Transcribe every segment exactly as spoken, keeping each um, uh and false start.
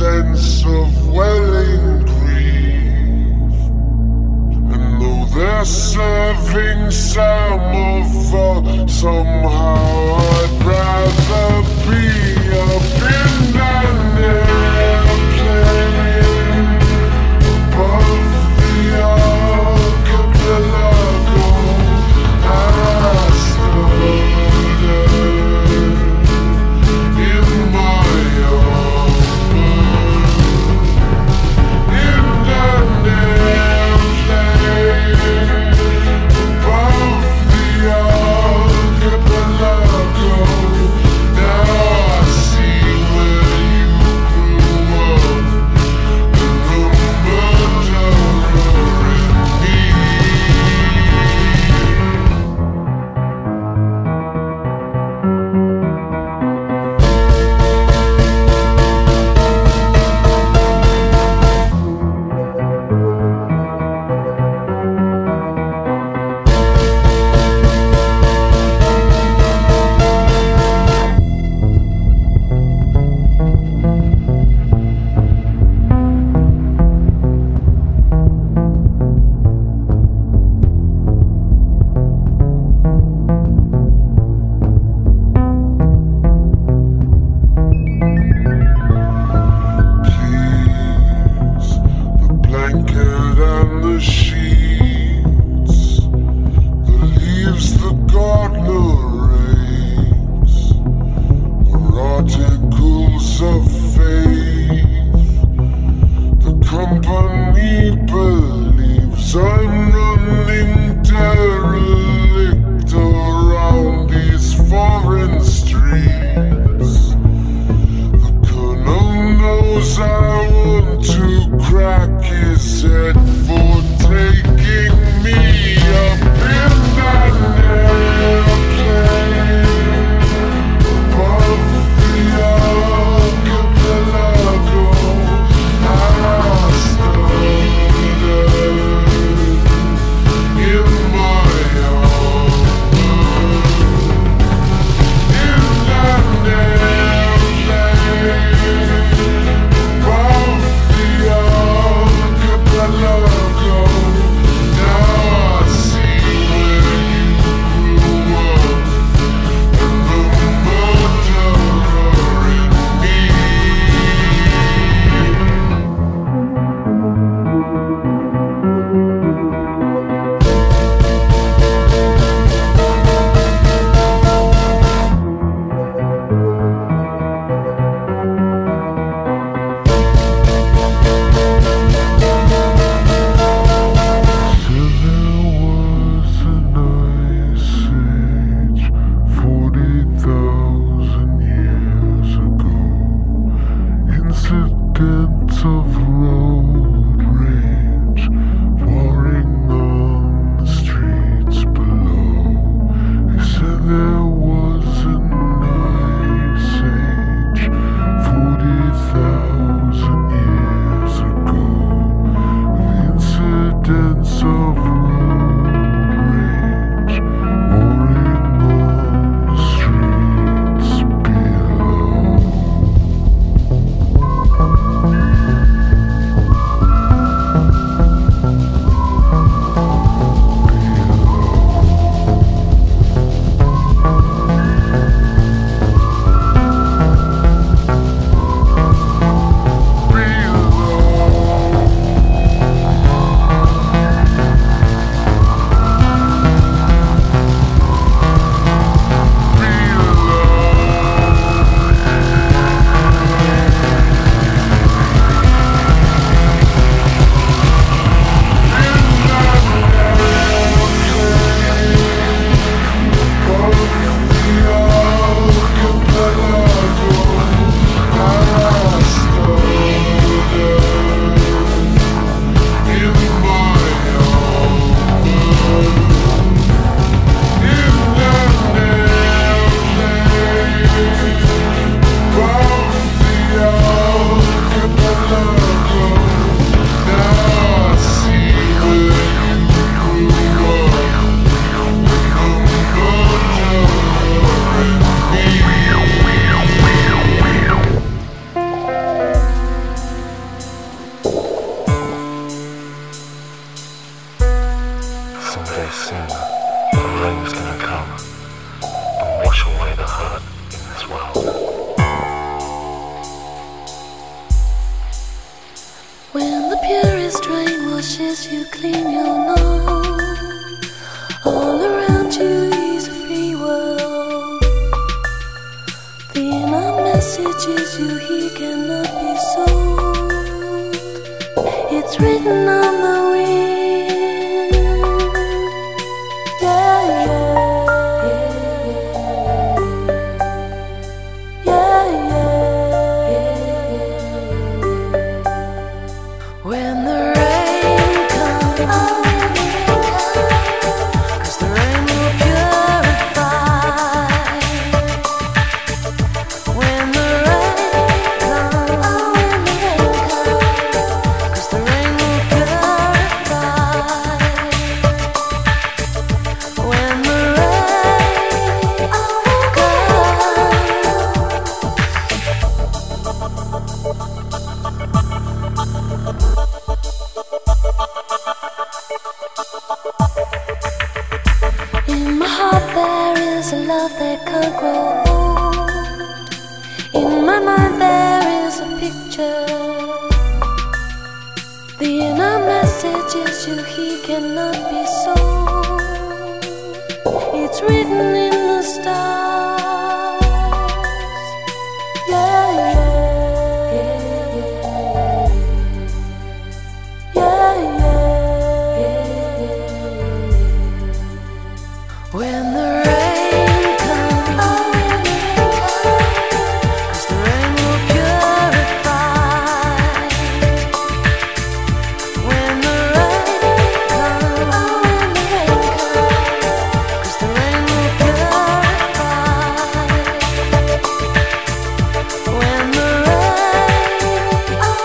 sense of welling grief. And though they're serving some of us, somehow I'd rather be up in an airplane above the archipelago. ashes you clean, you'll know. All around you is a free world. The inner messages you hear cannot be sold. It's written on the wind. Yeah, yeah. Yeah, yeah. When the rain comes, oh, cause the rain will purify. When the rain comes, oh, cause the rain will purify. When the rain in my heart there is a love that can't grow old. In my mind there is a picture. The inner messages you hear cannot be sold. It's written in the stars. Yeah, yeah, yeah, yeah. When the rain comes, cause the rain will purify. When the rain comes, cause the rain will purify. When the rain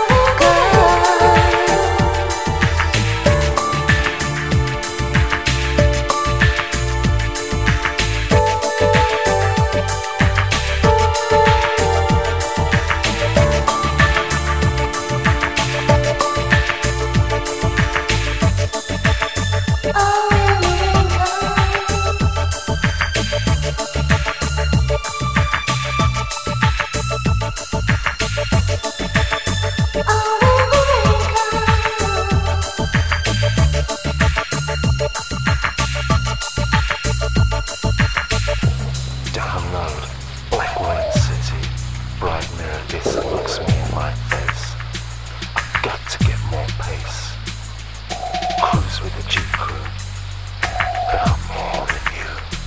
Down road, black white city, bright mirror this looks me in my face. I've got to get more pace. Cruise with the Jeep crew, but I'm more than you.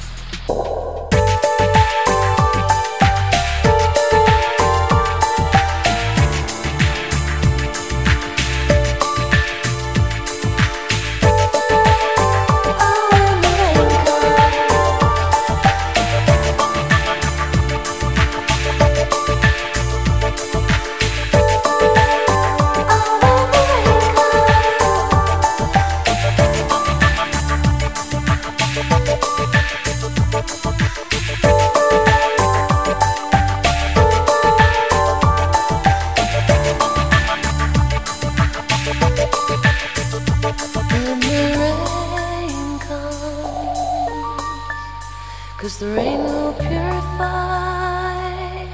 When the rain comes, cause the rain will purify.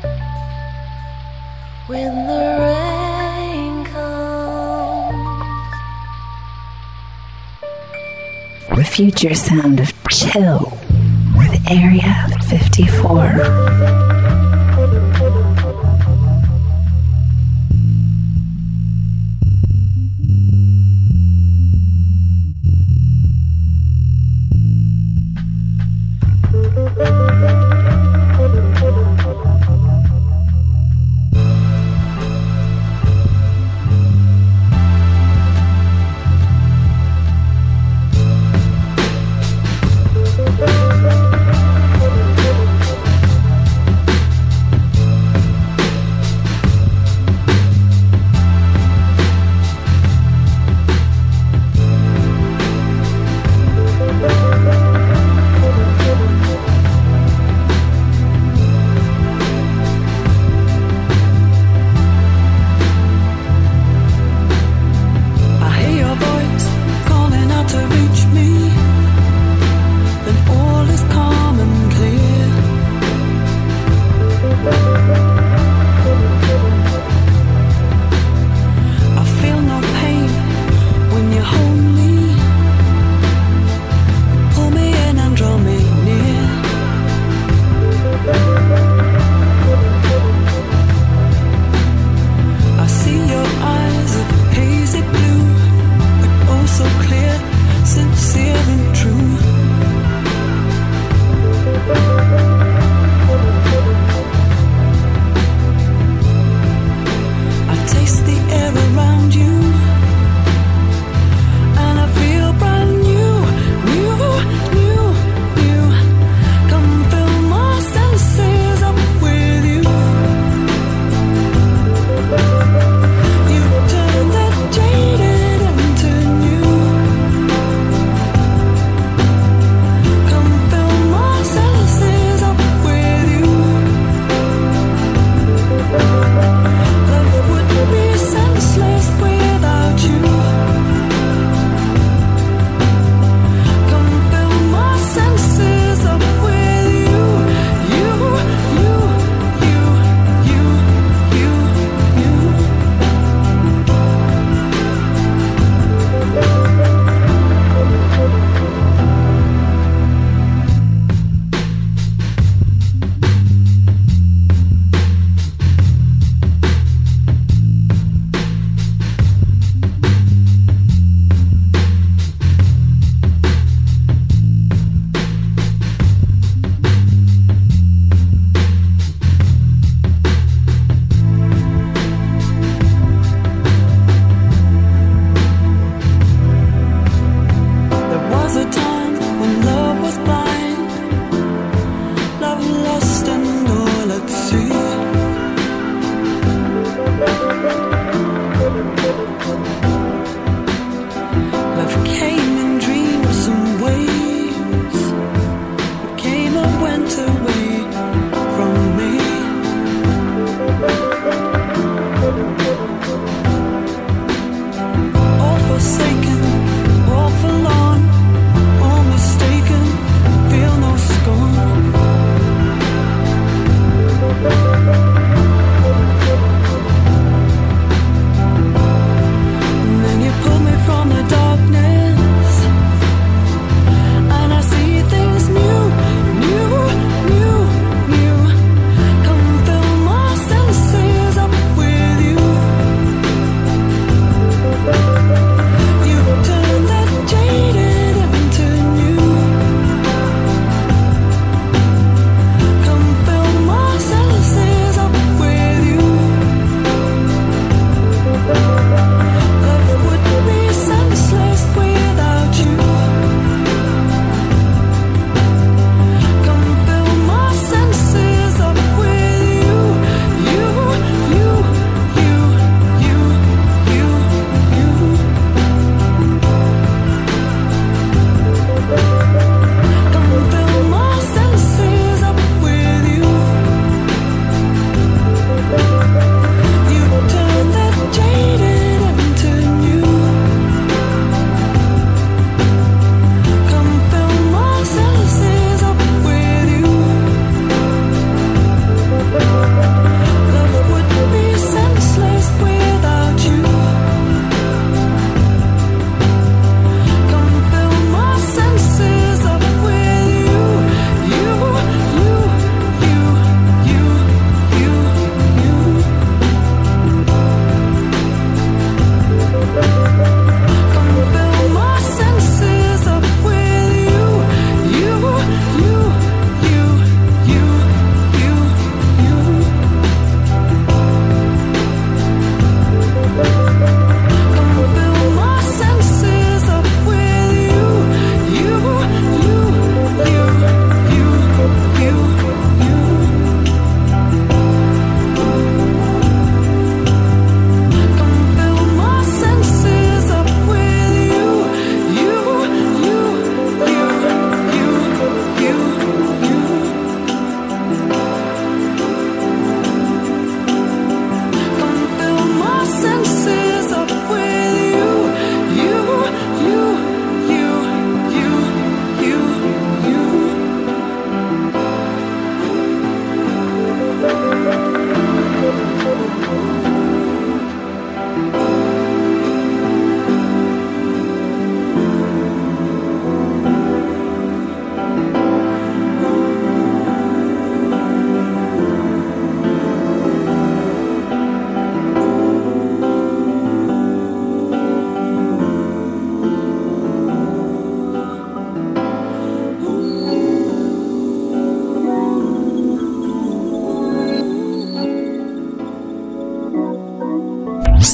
When the rain comes. The future sound of chill with Area fifty-four.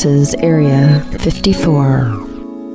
This is Area fifty-four.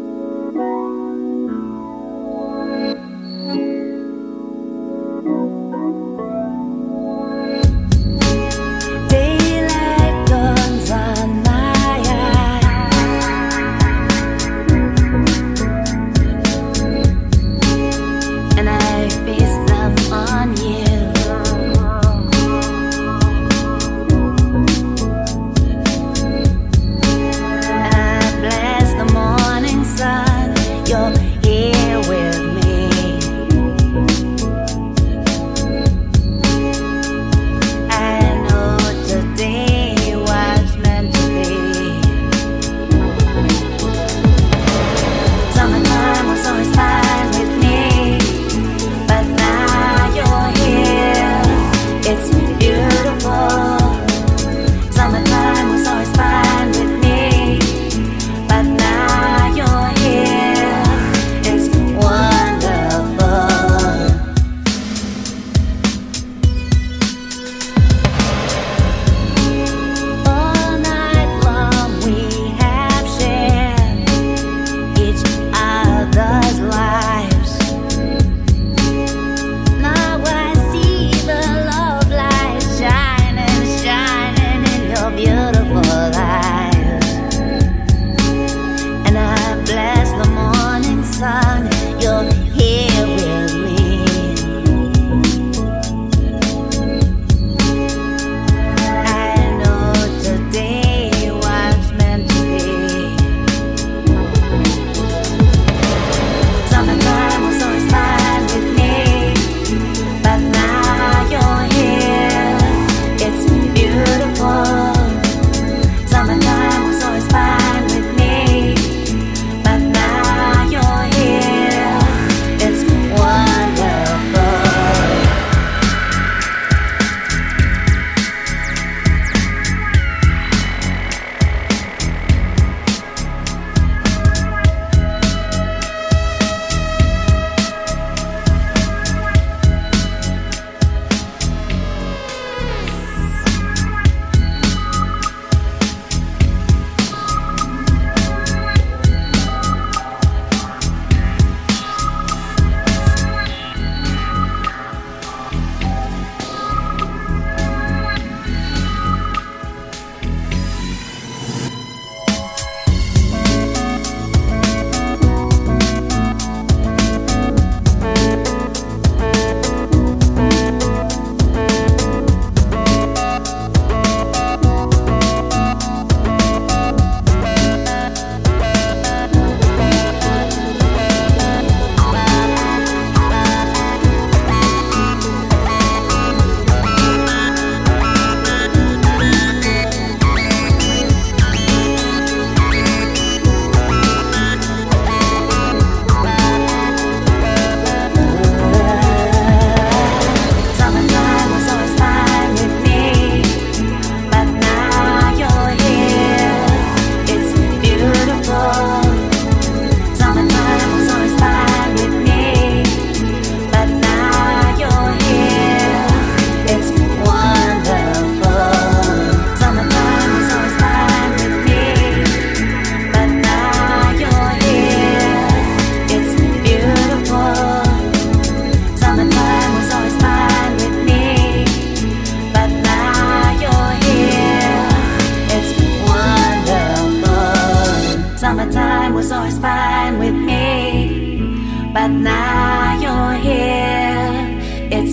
but now you're here. It's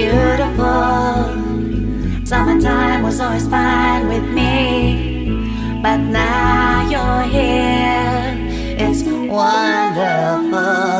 beautiful. Summertime was always fine with me, but now you're here. It's wonderful.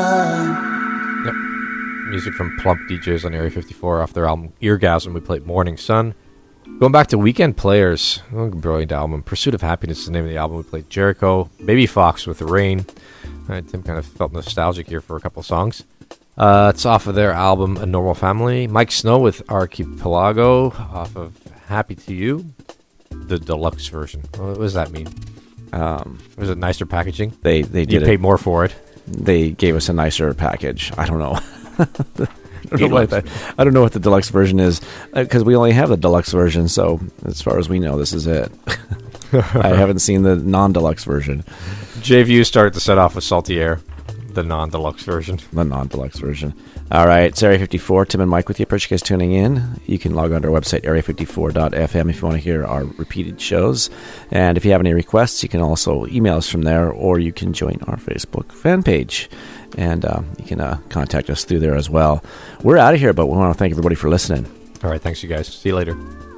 Yep. Music from Plump D Js on Area fifty-four off their album Eargasm. We played Morning Sun. Going back to Weekend Players, oh, brilliant album. Pursuit of Happiness is the name of the album. We played Jericho, Baby Fox with Rain. Uh, Tim kind of felt nostalgic here for a couple songs. Uh, it's off of their album A Normal Family. Mike Snow with Archipelago off of Happy to You, the deluxe version. What does that mean? Um, Was it nicer packaging? They they did You paid it. more for it. They gave us a nicer package. I don't know. I don't know, what Deluxe. the, I don't know what the deluxe version is, because we only have the deluxe version, so as far as we know, this is it. I haven't seen the non-deluxe version. J View started to set off with Salty Air, the non-deluxe version. The non-deluxe version. All right, it's Area fifty-four. Tim and Mike with you. Appreciate you guys tuning in. You can log on to our website, area fifty-four dot f m, if you want to hear our repeated shows. And if you have any requests, you can also email us from there, or you can join our Facebook fan page. And uh, you can uh, contact us through there as well. We're out of here, but we want to thank everybody for listening. All right, thanks, you guys. See you later.